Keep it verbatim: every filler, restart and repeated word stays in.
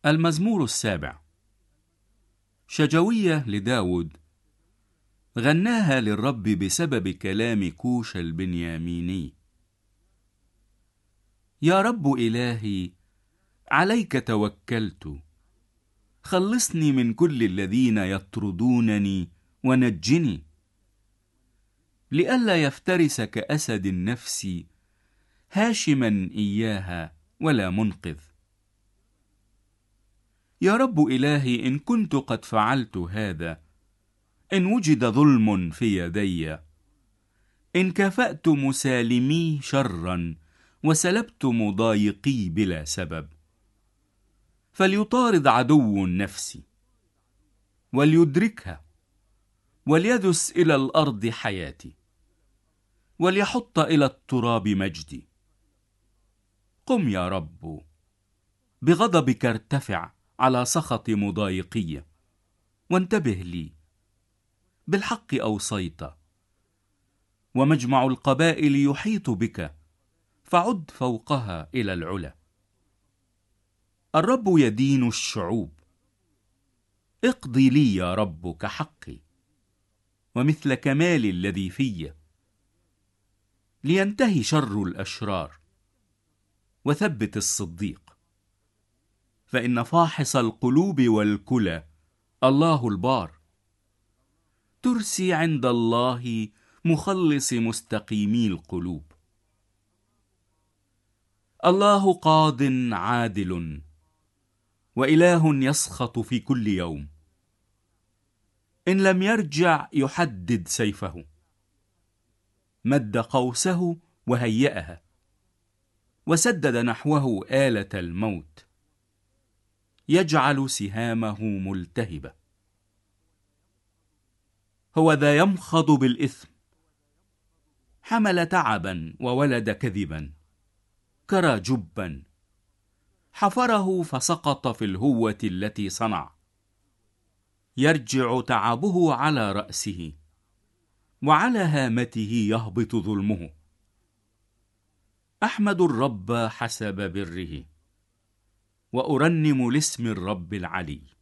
المزمور السابع. شجوية لداود، غناها للرب بسبب كلام كوش البنياميني. يا رب إلهي، عليك توكلت، خلصني من كل الذين يطردونني ونجني، لئلا يفترس كأسد النفس هاشما إياها ولا منقذ. يا رب إلهي، إن كنت قد فعلت هذا، إن وجد ظلم في يدي، إن كافأت مسالمي شرا وسلبت مضايقي بلا سبب، فليطارد عدو النفس وليدركها، وليدس إلى الأرض حياتي، وليحط إلى التراب مجدي. قم يا رب، بغضبك ارتفع على سخط مضايقي، وانتبه لي. بالحق أوصيت، ومجمع القبائل يحيط بك، فعد فوقها إلى العلا. الرب يدين الشعوب، اقضي لي يا رب كحقي ومثل كمالي الذي في، لينتهي شر الأشرار، وثبت الصديق. فإن فاحص القلوب والكلى الله البار، ترسي عند الله مخلص مستقيمي القلوب. الله قاض عادل، وإله يسخط في كل يوم. إن لم يرجع يحدد سيفه، مد قوسه وهيأها، وسدد نحوه آلة الموت، يجعل سهامه ملتهبة. هو ذا يمخض بالإثم، حمل تعبا وولد كذبا، كرى جبا، حفره فسقط في الهوة التي صنع. يرجع تعبه على رأسه، وعلى هامته يهبط ظلمه. أحمد الرب حسب بره، وأرنم لاسم الرب العلي.